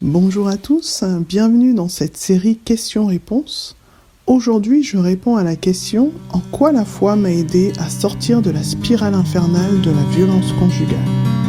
Bonjour à tous, bienvenue dans cette série questions-réponses. Aujourd'hui, je réponds à la question « En quoi la foi m'a aidé à sortir de la spirale infernale de la violence conjugale ?»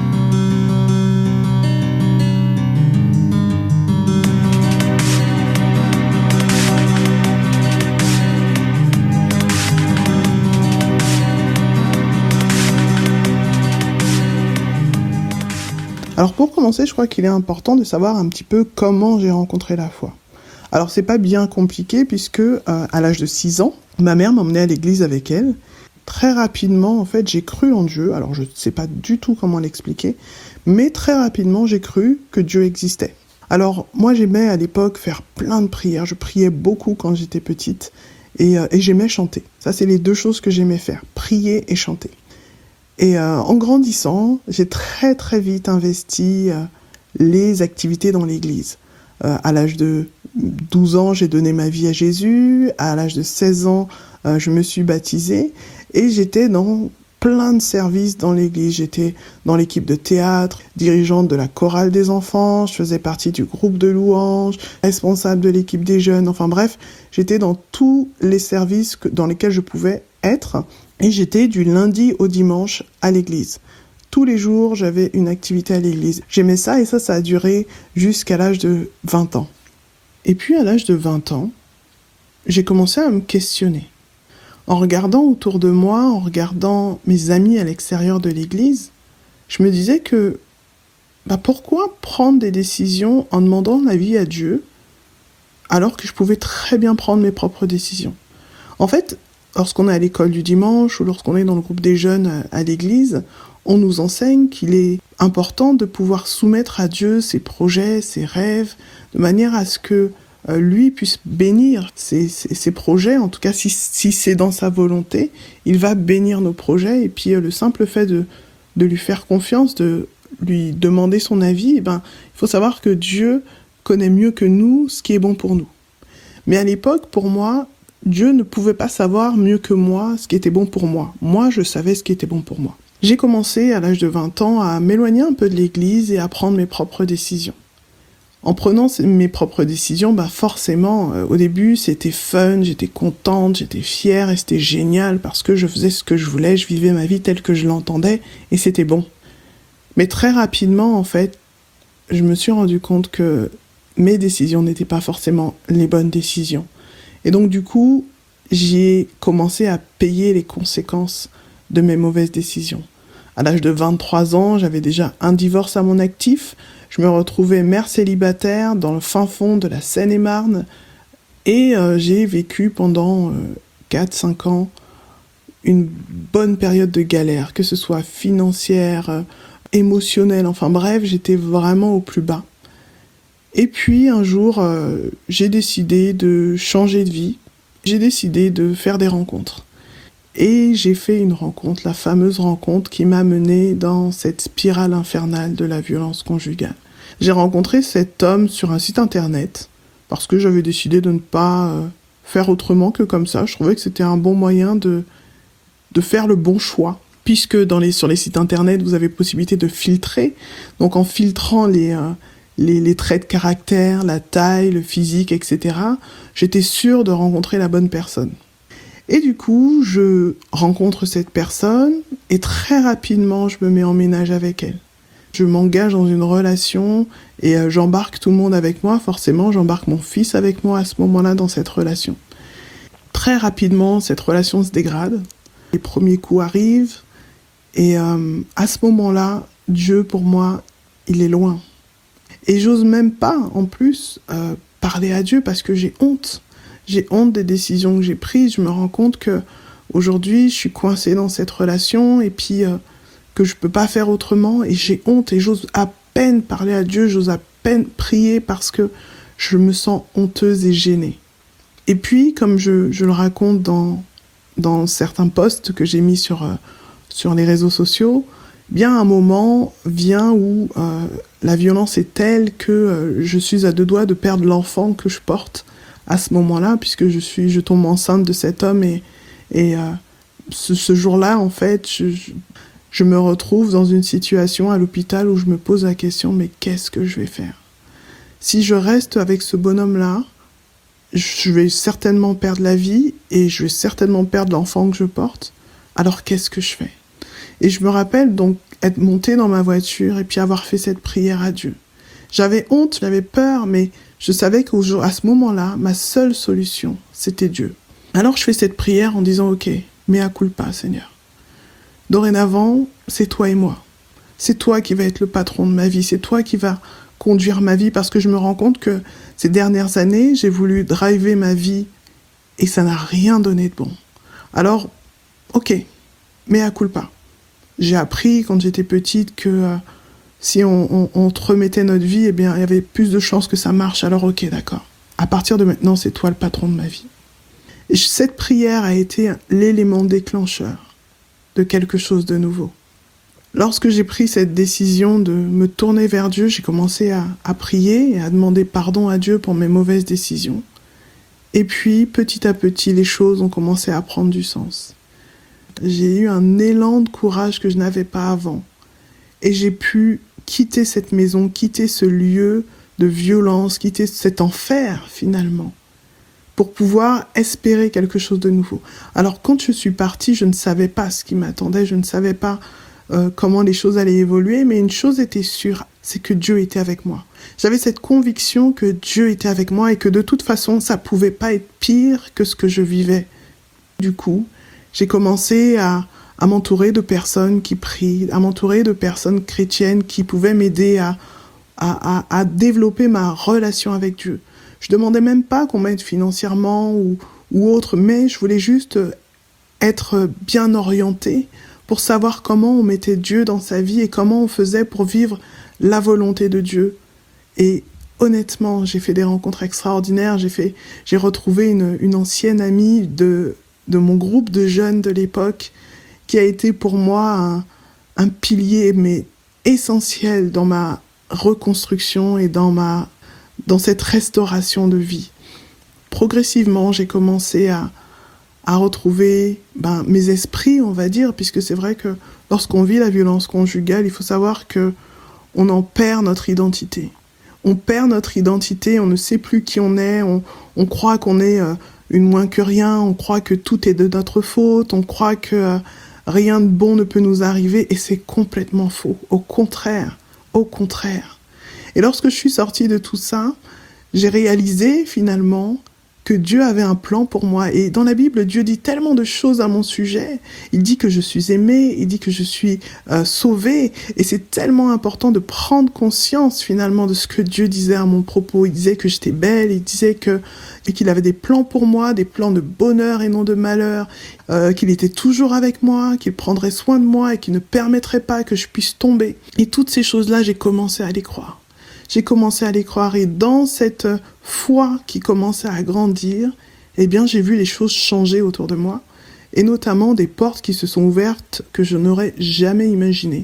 Alors pour commencer, je crois qu'il est important de savoir un petit peu comment j'ai rencontré la foi. Alors c'est pas bien compliqué puisque à l'âge de 6 ans, ma mère m'emmenait à l'église avec elle. Très rapidement, en fait, j'ai cru en Dieu. Alors je ne sais pas du tout comment l'expliquer, mais très rapidement, j'ai cru que Dieu existait. Alors moi, j'aimais à l'époque faire plein de prières. Je priais beaucoup quand j'étais petite et j'aimais chanter. Ça, c'est les deux choses que j'aimais faire, prier et chanter. Et en grandissant, j'ai très très vite investi les activités dans l'église. À l'âge de 12 ans, j'ai donné ma vie à Jésus. À l'âge de 16 ans, je me suis baptisée. Et j'étais dans plein de services dans l'église. J'étais dans l'équipe de théâtre, dirigeante de la chorale des enfants. Je faisais partie du groupe de louanges, responsable de l'équipe des jeunes. Enfin bref, j'étais dans tous les services dans lesquels je pouvais être. Et j'étais du lundi au dimanche à l'église. Tous les jours, j'avais une activité à l'église. J'aimais ça et ça a duré jusqu'à l'âge de 20 ans. Et puis à l'âge de 20 ans, j'ai commencé à me questionner. En regardant autour de moi, en regardant mes amis à l'extérieur de l'église, je me disais que pourquoi prendre des décisions en demandant l'avis à Dieu alors que je pouvais très bien prendre mes propres décisions. En fait, lorsqu'on est à l'école du dimanche ou lorsqu'on est dans le groupe des jeunes à l'église, on nous enseigne qu'il est important de pouvoir soumettre à Dieu ses projets, ses rêves, de manière à ce que lui puisse bénir ses projets. En tout cas, si c'est dans sa volonté, il va bénir nos projets. Et puis le simple fait de lui faire confiance, de lui demander son avis, il faut savoir que Dieu connaît mieux que nous ce qui est bon pour nous. Mais à l'époque, pour moi, Dieu ne pouvait pas savoir mieux que moi ce qui était bon pour moi. Moi, je savais ce qui était bon pour moi. J'ai commencé à l'âge de 20 ans à m'éloigner un peu de l'église et à prendre mes propres décisions. En prenant mes propres décisions, forcément, au début, c'était fun, j'étais contente, j'étais fière et c'était génial parce que je faisais ce que je voulais, je vivais ma vie telle que je l'entendais et c'était bon. Mais très rapidement, en fait, je me suis rendu compte que mes décisions n'étaient pas forcément les bonnes décisions. Et donc du coup, j'ai commencé à payer les conséquences de mes mauvaises décisions. À l'âge de 23 ans, j'avais déjà un divorce à mon actif. Je me retrouvais mère célibataire dans le fin fond de la Seine-et-Marne. Et j'ai vécu pendant 4-5 ans une bonne période de galère, que ce soit financière, émotionnelle, enfin bref, j'étais vraiment au plus bas. Et puis un jour, j'ai décidé de changer de vie. J'ai décidé de faire des rencontres. Et j'ai fait une rencontre, la fameuse rencontre qui m'a menée dans cette spirale infernale de la violence conjugale. J'ai rencontré cet homme sur un site internet parce que j'avais décidé de ne pas faire autrement que comme ça. Je trouvais que c'était un bon moyen de faire le bon choix. Puisque sur les sites internet, vous avez possibilité de filtrer. Donc en filtrant les traits de caractère, la taille, le physique, etc., j'étais sûre de rencontrer la bonne personne. Et du coup, je rencontre cette personne et très rapidement, je me mets en ménage avec elle. Je m'engage dans une relation et j'embarque tout le monde avec moi. Forcément, j'embarque mon fils avec moi à ce moment-là dans cette relation. Très rapidement, cette relation se dégrade. Les premiers coups arrivent et à ce moment-là, Dieu, pour moi, il est loin. Et j'ose même pas, en plus, parler à Dieu parce que j'ai honte. J'ai honte des décisions que j'ai prises. Je me rends compte que aujourd'hui, je suis coincée dans cette relation et puis que je peux pas faire autrement. Et j'ai honte et j'ose à peine parler à Dieu, j'ose à peine prier parce que je me sens honteuse et gênée. Et puis, comme je le raconte dans certains posts que j'ai mis sur les réseaux sociaux, bien un moment vient où la violence est telle que je suis à 2 doigts de perdre l'enfant que je porte à ce moment-là, puisque je tombe enceinte de cet homme et ce jour-là, en fait, je me retrouve dans une situation à l'hôpital où je me pose la question, mais qu'est-ce que je vais faire ? Si je reste avec ce bonhomme-là, je vais certainement perdre la vie et je vais certainement perdre l'enfant que je porte. Alors qu'est-ce que je fais? Et je me rappelle donc être montée dans ma voiture et puis avoir fait cette prière à Dieu. J'avais honte, j'avais peur, mais je savais qu'à ce moment-là, ma seule solution, c'était Dieu. Alors je fais cette prière en disant, ok, mea culpa, Seigneur. Dorénavant, c'est toi et moi. C'est toi qui vas être le patron de ma vie, c'est toi qui vas conduire ma vie, parce que je me rends compte que ces dernières années, j'ai voulu driver ma vie et ça n'a rien donné de bon. Alors, ok, mea culpa. J'ai appris quand j'étais petite que si on te remettait notre vie, eh bien, il y avait plus de chances que ça marche. Alors ok, d'accord. À partir de maintenant, c'est toi le patron de ma vie. Et cette prière a été l'élément déclencheur de quelque chose de nouveau. Lorsque j'ai pris cette décision de me tourner vers Dieu, j'ai commencé à prier et à demander pardon à Dieu pour mes mauvaises décisions. Et puis, petit à petit, les choses ont commencé à prendre du sens. J'ai eu un élan de courage que je n'avais pas avant. Et j'ai pu quitter cette maison, quitter ce lieu de violence, quitter cet enfer finalement, pour pouvoir espérer quelque chose de nouveau. Alors quand je suis partie, je ne savais pas ce qui m'attendait, je ne savais pas comment les choses allaient évoluer, mais une chose était sûre, c'est que Dieu était avec moi. J'avais cette conviction que Dieu était avec moi et que de toute façon, ça pouvait pas être pire que ce que je vivais. Du coup, j'ai commencé à m'entourer de personnes qui prient, à m'entourer de personnes chrétiennes qui pouvaient m'aider à développer ma relation avec Dieu. Je demandais même pas qu'on m'aide financièrement ou autre, mais je voulais juste être bien orientée pour savoir comment on mettait Dieu dans sa vie et comment on faisait pour vivre la volonté de Dieu. Et honnêtement, j'ai fait des rencontres extraordinaires. J'ai retrouvé une ancienne amie de mon groupe de jeunes de l'époque qui a été pour moi un pilier mais essentiel dans ma reconstruction et dans cette restauration de vie. Progressivement, j'ai commencé à retrouver mes esprits, on va dire, puisque c'est vrai que lorsqu'on vit la violence conjugale, il faut savoir que on en perd notre identité. On perd notre identité, on ne sait plus qui on est, on croit qu'on est une moins que rien, on croit que tout est de notre faute, on croit que rien de bon ne peut nous arriver, et c'est complètement faux. Au contraire. Et lorsque je suis sortie de tout ça, j'ai réalisé finalement que Dieu avait un plan pour moi. Et dans la Bible, Dieu dit tellement de choses à mon sujet. Il dit que je suis aimée, il dit que je suis sauvée. Et c'est tellement important de prendre conscience finalement de ce que Dieu disait à mon propos. Il disait que j'étais belle, il disait qu'il avait des plans pour moi, des plans de bonheur et non de malheur, qu'il était toujours avec moi, qu'il prendrait soin de moi et qu'il ne permettrait pas que je puisse tomber. Et toutes ces choses-là, j'ai commencé à les croire. J'ai commencé à les croire, et dans cette foi qui commençait à grandir, eh bien, j'ai vu les choses changer autour de moi, et notamment des portes qui se sont ouvertes que je n'aurais jamais imaginées.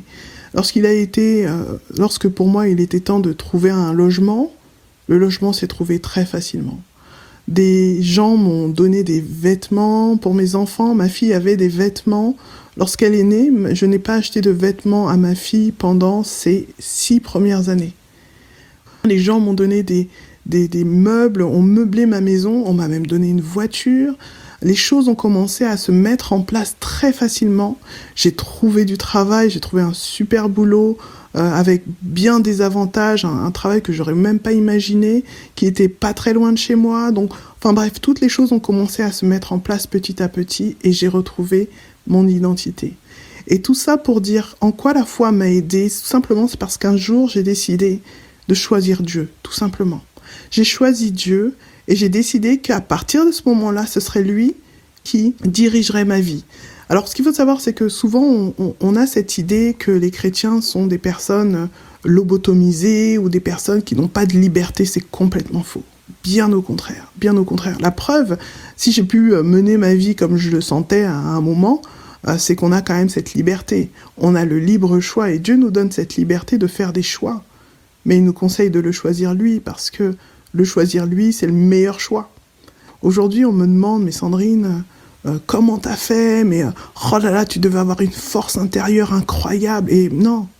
Lorsque pour moi il était temps de trouver un logement, le logement s'est trouvé très facilement. Des gens m'ont donné des vêtements pour mes enfants, ma fille avait des vêtements. Lorsqu'elle est née, je n'ai pas acheté de vêtements à ma fille pendant ces 6 premières années. Les gens m'ont donné des meubles, ont meublé ma maison, on m'a même donné une voiture. Les choses ont commencé à se mettre en place très facilement. J'ai trouvé du travail, j'ai trouvé un super boulot avec bien des avantages, un travail que j'aurais même pas imaginé, qui était pas très loin de chez moi. Donc, enfin bref, toutes les choses ont commencé à se mettre en place petit à petit et j'ai retrouvé mon identité. Et tout ça pour dire en quoi la foi m'a aidée, tout simplement c'est parce qu'un jour j'ai décidé de choisir Dieu, tout simplement. J'ai choisi Dieu et j'ai décidé qu'à partir de ce moment-là, ce serait lui qui dirigerait ma vie. Alors, ce qu'il faut savoir, c'est que souvent, on a cette idée que les chrétiens sont des personnes lobotomisées ou des personnes qui n'ont pas de liberté. C'est complètement faux. Bien au contraire, bien au contraire. La preuve, si j'ai pu mener ma vie comme je le sentais à un moment, c'est qu'on a quand même cette liberté. On a le libre choix et Dieu nous donne cette liberté de faire des choix. Mais il nous conseille de le choisir lui, parce que le choisir lui, c'est le meilleur choix. Aujourd'hui, on me demande, mais Sandrine, comment t'as fait? Mais oh là là, tu devais avoir une force intérieure incroyable. Et non,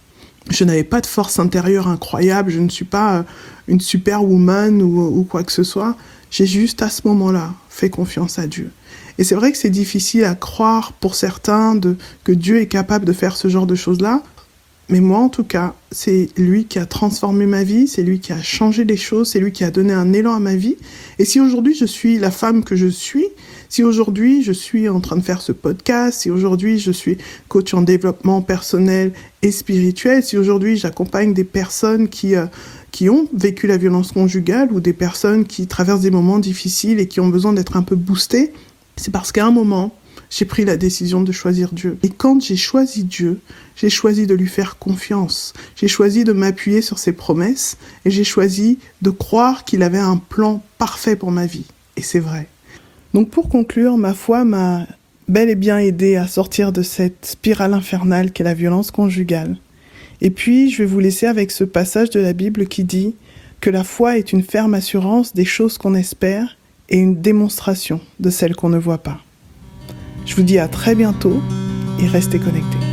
Je n'avais pas de force intérieure incroyable, je ne suis pas une superwoman ou quoi que ce soit. J'ai juste à ce moment-là fait confiance à Dieu. Et c'est vrai que c'est difficile à croire pour certains que Dieu est capable de faire ce genre de choses-là. Mais moi, en tout cas, c'est lui qui a transformé ma vie, c'est lui qui a changé les choses, c'est lui qui a donné un élan à ma vie. Et si aujourd'hui je suis la femme que je suis, si aujourd'hui je suis en train de faire ce podcast, si aujourd'hui je suis coach en développement personnel et spirituel, si aujourd'hui j'accompagne des personnes qui ont vécu la violence conjugale ou des personnes qui traversent des moments difficiles et qui ont besoin d'être un peu boostées, c'est parce qu'à un moment, j'ai pris la décision de choisir Dieu. Et quand j'ai choisi Dieu, j'ai choisi de lui faire confiance. J'ai choisi de m'appuyer sur ses promesses et j'ai choisi de croire qu'il avait un plan parfait pour ma vie. Et c'est vrai. Donc pour conclure, ma foi m'a bel et bien aidé à sortir de cette spirale infernale qu'est la violence conjugale. Et puis, je vais vous laisser avec ce passage de la Bible qui dit que la foi est une ferme assurance des choses qu'on espère et une démonstration de celles qu'on ne voit pas. Je vous dis à très bientôt et restez connectés.